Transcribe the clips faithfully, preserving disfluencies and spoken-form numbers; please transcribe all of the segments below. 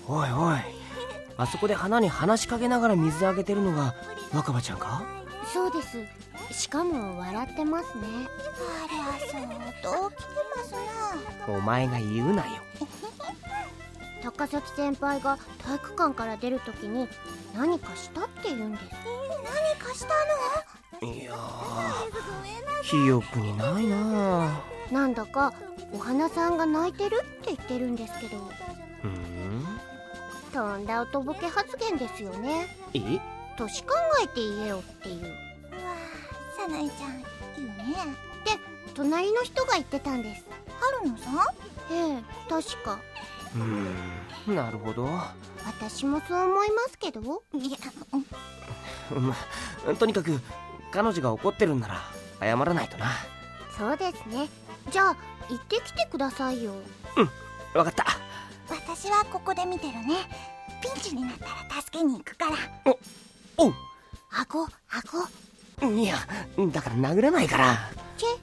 おいおい、あそこで花に話しかけながら水あげてるのが若葉ちゃんか？ そうです。しかも笑ってますね。 ありゃ、そうと起きてますな。 お前が言うなよ。 高崎先輩が体育館から出るときに何かしたって言うんです。 何かしたの？ いやー、記憶にないな。 なんだかお花さんが泣いてるって言ってるんですけど。 ふーん。 とんだおとぼけ発言ですよね。 え？ 年考えて言えよっていう。 うわー、さなえちゃん言うね。 で、隣の人が言ってたんです。 春野さん？ ええ、確か。 うーん、なるほど。 私もそう思いますけど。 いや、 うん、とにかく彼女が怒ってるんなら謝らないとな。 そうですね。じゃあ行ってきてくださいよ。 うん、わかった。 私はここで見てるね。ピンチになったら助けに行くから。 お、おう。 顎、顎。 いや、だから殴らないから。 チェ。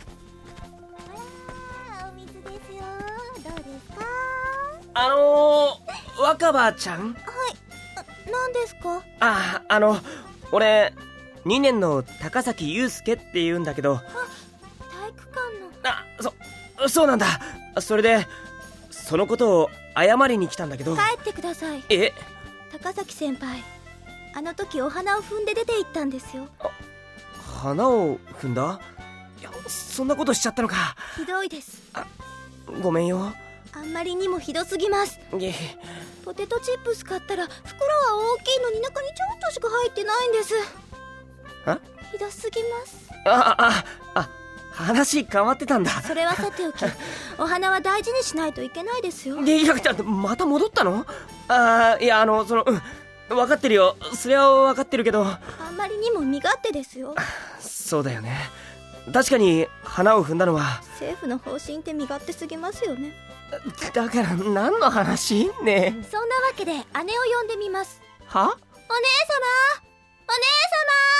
あー、お水ですよ。どうですか？ あのー、若葉ちゃん？ はい。何ですか？ あ、あの、俺にねんの高崎祐介って言うんだけど。 あ、体育館の。 あ、そ、そうなんだ。それでそのことを謝りに来たんだけど。 帰ってください。 え？ 高崎先輩、あの時お花を踏んで出て行ったんですよ。 花を踏んだ？いや、そんなことしちゃったのか。 ひどいです。 あ、ごめんよ。 あんまりにもひどすぎます。 いえ。 ポテトチップス買ったら袋は大きいのに中にちょっとしか入ってないんです。 あ？ ひどすぎます。 あ、あ、あ、話変わってたんだ。 それはさておき、お花は大事にしないといけないですよ。 いや、また戻ったの？あー、いや、あの、その、うん、分かってるよ。それは分かってるけど。 あんまりにも身勝手ですよ。 そうだよね。確かに花を踏んだのは政府の方針って身勝手すぎますよね。 だから何の話ね？ そんなわけで姉を呼んでみます。 は？ お姉様、お姉様。